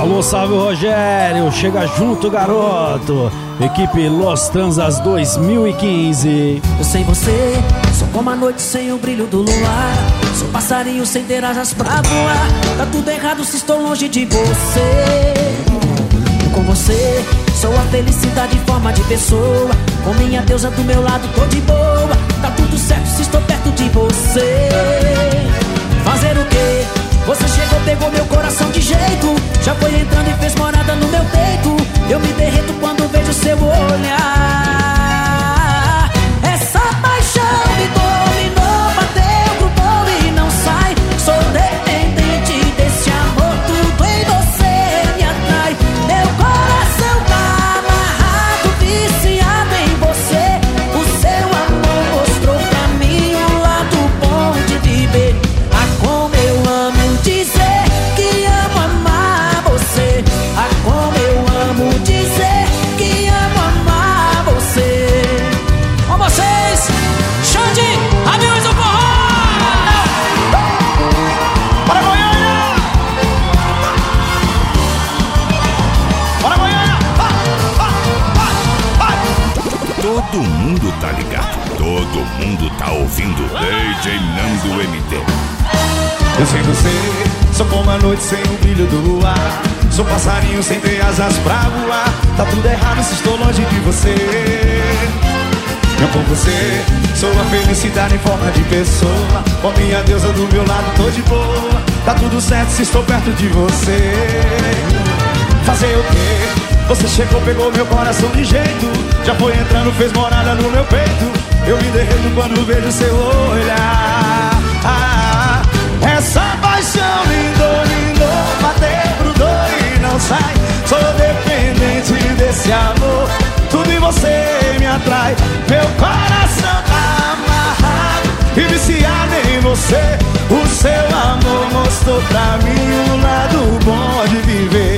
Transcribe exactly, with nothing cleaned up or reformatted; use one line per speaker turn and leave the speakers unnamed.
Alô, salve Rogério, chega junto garoto. Equipe Los Transas dois mil e quinze.
Eu sem você, sou como a noite sem o brilho do luar. Sou passarinho sem ter asas pra voar. Tá tudo errado se estou longe de você. Eu com você, sou a felicidade em forma de pessoa. Com minha deusa do meu lado tô de boa. Tá tudo certo se estou perto de você. Fazer o quê? Você chegou, pegou meu coração de jeito. Já foi entrando e fez morada no meu peito. Eu me derreto quando vejo seu olhar. Essa paixão me dominou, bateu, grudou e não sai. Sou dependente desse amor, tudo em você me atrai. Meu coração tá amarrado, viciado em você. O seu amor mostrou pra mim o lado bom de viver. Ah, como eu amo dizer que amo amar você. Ah, como eu amo dizer que amo amar você. Com vocês, Xande, amigos do forró. Bora Goiânia! Bora Goiânia! Vai, vai, vai, vai.
Todo mundo tá ligado, todo mundo tá ouvindo D J Nando M T.
Eu sem você, sou como a noite sem o brilho do luar. Sou passarinho sem ter asas pra voar. Tá tudo errado se estou longe de você. Eu com você, sou a felicidade em forma de pessoa. Com minha deusa do meu lado tô de boa. Tá tudo certo se estou perto de você. Fazer o quê? Você chegou, pegou meu coração de jeito. Já foi entrando, fez morada no meu peito. Eu me derreto quando vejo seu olhar. Ah, essa paixão me dominou, bateu, grudou e não sai. Sou dependente desse amor, tudo em você me atrai. Meu coração tá amarrado e viciado em você. O seu amor mostrou pra mim o lado bom de viver.